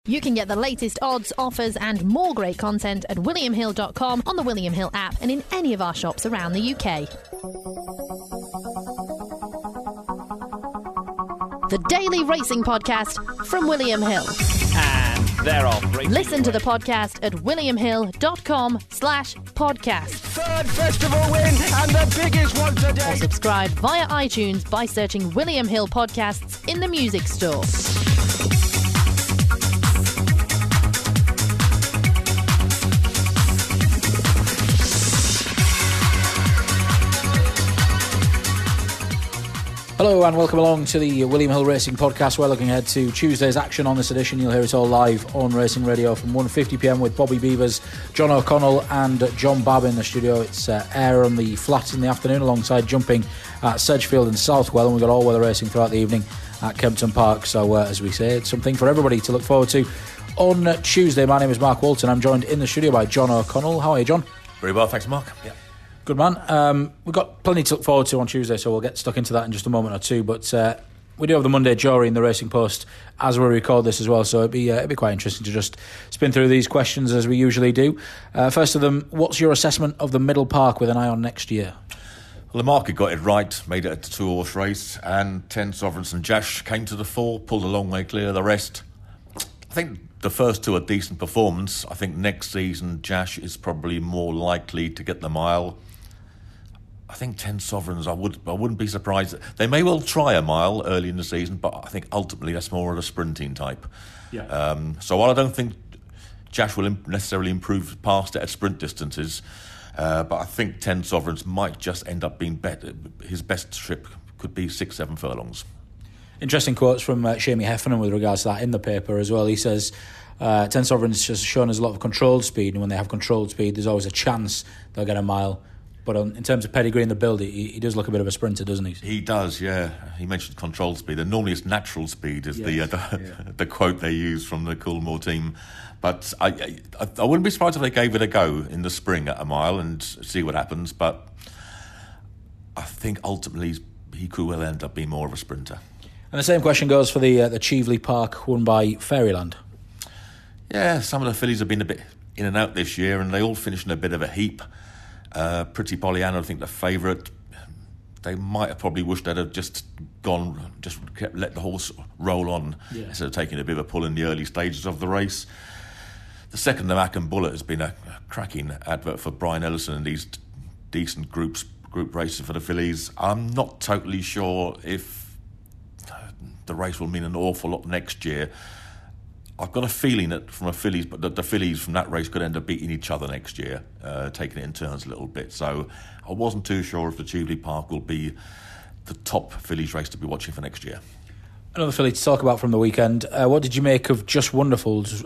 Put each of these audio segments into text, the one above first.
You can get the latest odds, offers and more great content at williamhill.com, on the William Hill app and in any of our shops around the UK. The Daily Racing Podcast from William Hill. And they're off. Listen to the podcast at williamhill.com/podcast. Third festival win and the biggest one today. Or subscribe via iTunes by searching William Hill Podcasts in the music store. Hello and welcome along to the William Hill Racing Podcast. We're looking ahead to Tuesday's action on this edition. You'll hear it all live on Racing Radio from 1:50pm with Bobby Beavers, John O'Connell and John Babb in the studio. It's air on the flat in the afternoon alongside jumping at Sedgefield and Southwell, and we've got all-weather racing throughout the evening at Kempton Park. So as we say, it's something for everybody to look forward to on Tuesday. My name is Mark Walton. I'm joined in the studio by John O'Connell. How are you, John? Very well, thanks, Mark. Yeah. Good man. We've got plenty to look forward to on Tuesday, so we'll get stuck into that in just a moment or two. But we do have the Monday jury in the Racing Post as we record this as well, so it'd be quite interesting to just spin through these questions as we usually do. First of them, what's your assessment of the Middle Park with an eye on next year? Well, the market got it right, made it a two-horse race, and 10 Sovereigns and Jash came to the fore, pulled a long way clear of the rest. I think the first two are decent performance. I think next season Jash is probably more likely to get the mile. I think 10 Sovereigns, I wouldn't be surprised. They may well try a mile early in the season, but I think ultimately that's more of a sprinting type. Yeah. So while I don't think Jash will necessarily improve past it at sprint distances, but I think 10 Sovereigns might just end up being better. His best trip could be 6-7 furlongs. Interesting quotes from Shamie Heffernan with regards to that in the paper as well. He says 10 Sovereigns has shown us a lot of controlled speed, and when they have controlled speed there's always a chance they'll get a mile. But in terms of pedigree in the build, he does look a bit of a sprinter, doesn't he? He does, yeah. He mentioned controlled speed, and normally it's natural speed is the quote they use from the Coolmore team. But I wouldn't be surprised if they gave it a go in the spring at a mile and see what happens. But I think ultimately he could well end up being more of a sprinter. And the same question goes for the Cheveley Park won by Fairyland. Yeah, some of the fillies have been a bit in and out this year, and they all finished in a bit of a heap. Pretty Pollyanna, I think, the favourite. They might have probably wished they'd have just let the horse roll on instead of taking a bit of a pull in the early stages of the race. The second, the Mac and Bullet, has been a cracking advert for Brian Ellison and these decent group races for the fillies. I'm not totally sure if the race will mean an awful lot next year. I've got a feeling that from a fillies, but the fillies from that race could end up beating each other next year, taking it in turns a little bit. So I wasn't too sure if the Cheveley Park will be the top fillies race to be watching for next year. Another filly to talk about from the weekend. What did you make of Just Wonderful's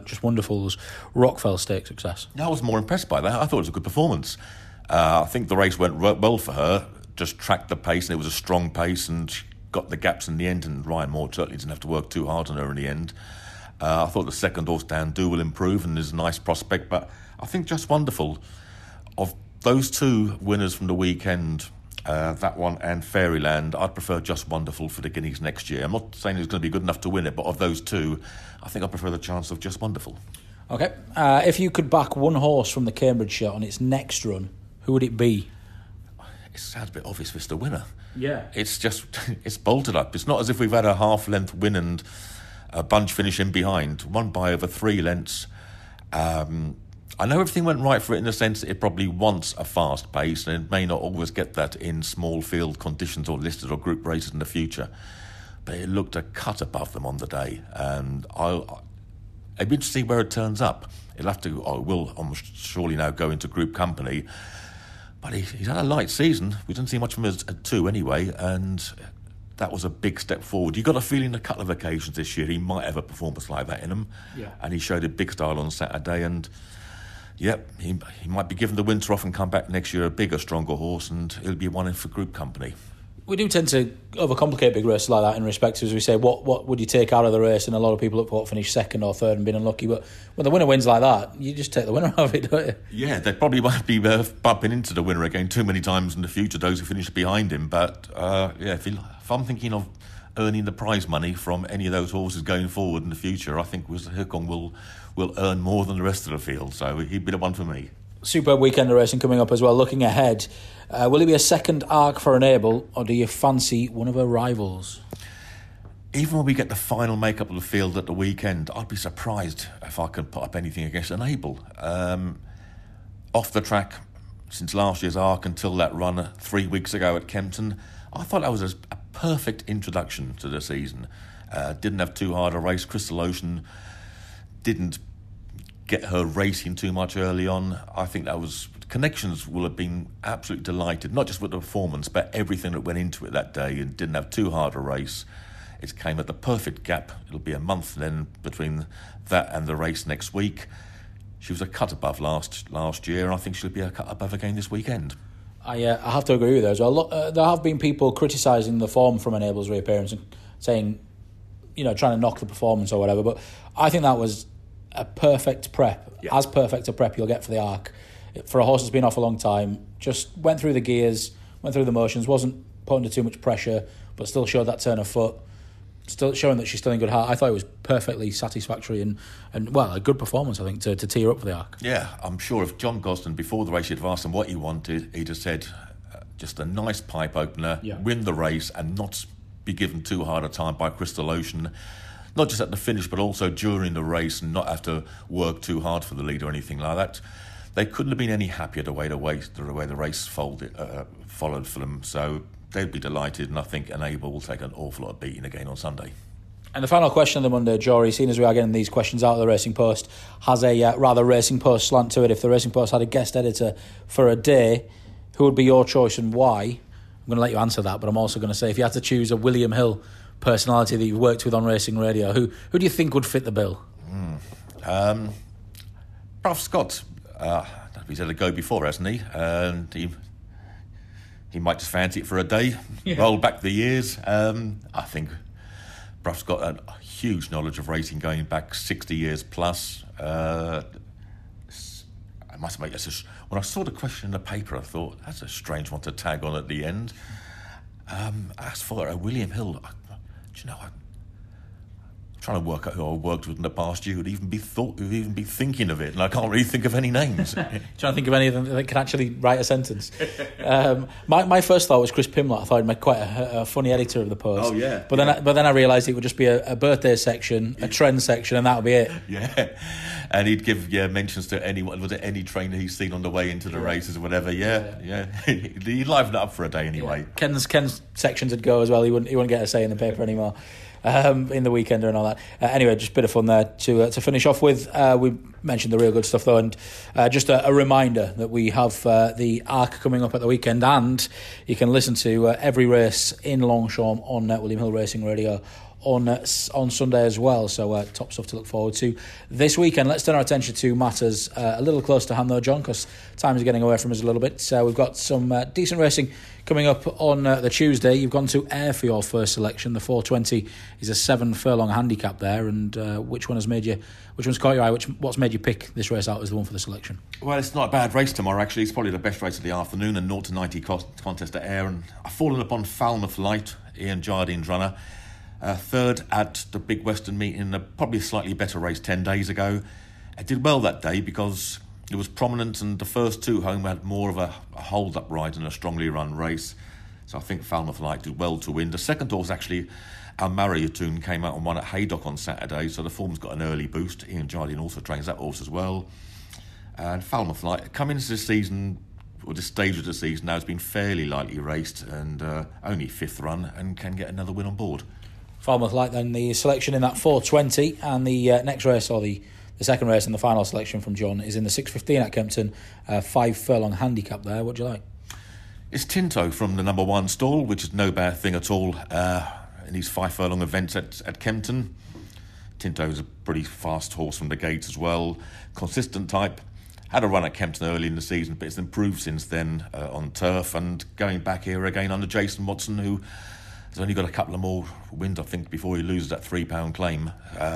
Rockfell Stakes success? I was more impressed by that. I thought it was a good performance. I think the race went well for her. Just tracked the pace, and it was a strong pace, and she got the gaps in the end. And Ryan Moore certainly didn't have to work too hard on her in the end. I thought the second horse, Dan Do, will improve and is a nice prospect, but I think Just Wonderful, of those two winners from the weekend, that one and Fairyland, I'd prefer Just Wonderful for the Guineas next year. I'm not saying he's going to be good enough to win it, but of those two, I think I prefer the chance of Just Wonderful. Okay. If you could back one horse from the Cambridgeshire on its next run, who would it be? It sounds a bit obvious if it's the winner. Yeah. It's bolted up. It's not as if we've had a half-length win and a bunch finish in behind, won by over 3 lengths. I know everything went right for it in the sense that it probably wants a fast pace, and it may not always get that in small field conditions or listed or group races in the future. But it looked a cut above them on the day, and I'll be interested to see where it turns up. Will surely now go into group company. But he's had a light season. We didn't see much from him at 2 anyway, and that was a big step forward. You got a feeling a couple of occasions this year he might have a performance like that in him. Yeah. And he showed a big style on Saturday, and he might be given the winter off and come back next year a bigger, stronger horse, and he'll be one in for group company. We do tend to overcomplicate big races like that in respect to, as we say, what would you take out of the race, and a lot of people look for what finished second or third and been unlucky, but when the winner wins like that, you just take the winner out of it, don't you? Yeah, they probably might be bumping into the winner again too many times in the future, those who finish behind him, but if I'm thinking of earning the prize money from any of those horses going forward in the future, I think Hukong will earn more than the rest of the field. So he'd be the one for me. Superb weekend of racing coming up as well. Looking ahead, will it be a second arc for Enable, or do you fancy one of her rivals? Even when we get the final makeup of the field at the weekend, I'd be surprised if I could put up anything against Enable. Off the track, since last year's arc until that run 3 weeks ago at Kempton, I thought that was a perfect introduction to the season. Didn't have too hard a race. Crystal Ocean didn't get her racing too much early on. I think that was... Connections will have been absolutely delighted, not just with the performance, but everything that went into it that day, and didn't have too hard a race. It came at the perfect gap. It'll be a month then between that and the race next week. She was a cut above last year, and I think she'll be a cut above again this weekend. I have to agree with her as well. There have been people criticising the form from Enable's reappearance and saying, trying to knock the performance or whatever, but I think that was a perfect prep, as perfect a prep you'll get for the arc. For a horse that's been off a long time, just went through the gears, went through the motions, wasn't put under too much pressure, but still showed that turn of foot, still showing that she's still in good heart. I thought it was perfectly satisfactory and a good performance, I think, to tee her up for the arc. Yeah, I'm sure if John Gosden, before the race, he'd have asked him what he wanted, he'd have said just a nice pipe opener, win the race and not be given too hard a time by Crystal Ocean, not just at the finish but also during the race, and not have to work too hard for the lead or anything like that. They couldn't have been any happier the way the race followed for them, so they'd be delighted, and I think Enable will take an awful lot of beating again on Sunday. And the final question of the Monday, Jory, seeing as we are getting these questions out of the Racing Post, has a rather Racing Post slant to it. If the Racing Post had a guest editor for a day, who would be your choice and why? I'm going to let you answer that, but I'm also going to say, if you had to choose a William Hill personality that you've worked with on Racing Radio, who do you think would fit the bill? Bruff Scott. He's had a go before, hasn't he? And he might just fancy it for a day, roll back the years. I think Bruff's got a huge knowledge of racing going back 60 years plus. I must admit, when I saw the question in the paper, I thought, that's a strange one to tag on at the end. As for William Hill, I'm trying to work out who I worked with in the past year who'd even be thinking of it, and I can't really think of any names. Trying to think of any of them that can actually write a sentence. My first thought was Chris Pimlott. I thought he'd make quite a funny editor of the Post. Oh yeah. But then I realised it would just be a birthday section, a trend section, and that would be it. Yeah. And he'd give mentions to any trainer he's seen on the way into the races or whatever. Yeah. He'd liven it up for a day anyway. Yeah. Ken's sections would go as well. He wouldn't get a say in the paper anymore. In the Weekender and all that. Anyway, just a bit of fun there to finish off with. We mentioned the real good stuff though, and just a reminder that we have the Arc coming up at the weekend, and you can listen to every race in Longchamp on William Hill Racing Radio on Sunday as well. So top stuff to look forward to this weekend. Let's turn our attention to matters a little close to hand though, John, because time is getting away from us a little bit. We've got some decent racing coming up on the Tuesday. You've gone to Ayr for your first selection. The 420 is a 7 furlong handicap there, and which one's caught your eye? What's made you pick this race out as the one for the selection? Well, it's not a bad race tomorrow actually. It's probably the best race of the afternoon, a 0 to 90 contest at Ayr, and I've fallen upon Falmouth Light, Ian Jardine's runner. Third at the Big Western meeting, probably a slightly better race 10 days ago. It did well that day because it was prominent, and the first two home had more of a hold-up ride and a strongly run race. So I think Falmouth Light did well to win. The second horse, actually, Al Mariatoon, came out and won at Haydock on Saturday, so the form's got an early boost. Ian Jardine also trains that horse as well. And Falmouth Light, coming into this season, or this stage of the season now, has been fairly lightly raced, and only 5th run, and can get another win on board. Falmouth Light then the selection in that 420, and the next race, or the second race and the final selection from John, is in the 6:15 at Kempton, 5 furlong handicap there. What do you like? It's Tinto from the number 1 stall, which is no bad thing at all in these 5 furlong events at Kempton. Tinto's a pretty fast horse from the gates as well, consistent type. Had a run at Kempton early in the season, but it's improved since then on turf, and going back here again under Jason Watson, who has only got a couple of more wins, I think, before he loses that £3 claim.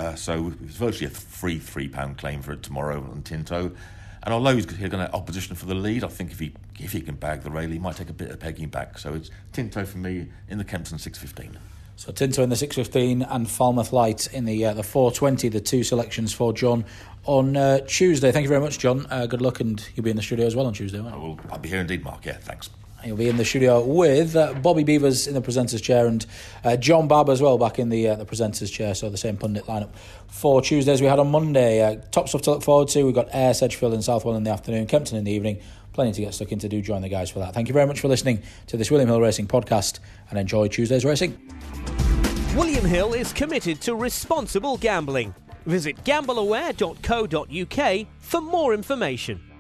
So it's virtually a free £3 claim for it tomorrow on Tinto. And although he's going to have opposition for the lead, I think if he can bag the rail, he might take a bit of pegging back. So it's Tinto for me in the Kempton 6:15. So Tinto in the 6:15 and Falmouth Light in the 4:20, the two selections for John on Tuesday. Thank you very much, John. Good luck, and you'll be in the studio as well on Tuesday, won't you? I'll be here indeed, Mark. Yeah, thanks. You'll be in the studio with Bobby Beavers in the presenter's chair and John Babb as well back in the presenter's chair, so the same pundit lineup for Tuesday as we had on Monday. Top stuff to look forward to. We've got Ayr, Sedgefield and Southwell in the afternoon, Kempton in the evening. Plenty to get stuck into. Do join the guys for that. Thank you very much for listening to this William Hill Racing podcast and enjoy Tuesday's racing. William Hill is committed to responsible gambling. Visit gambleaware.co.uk for more information.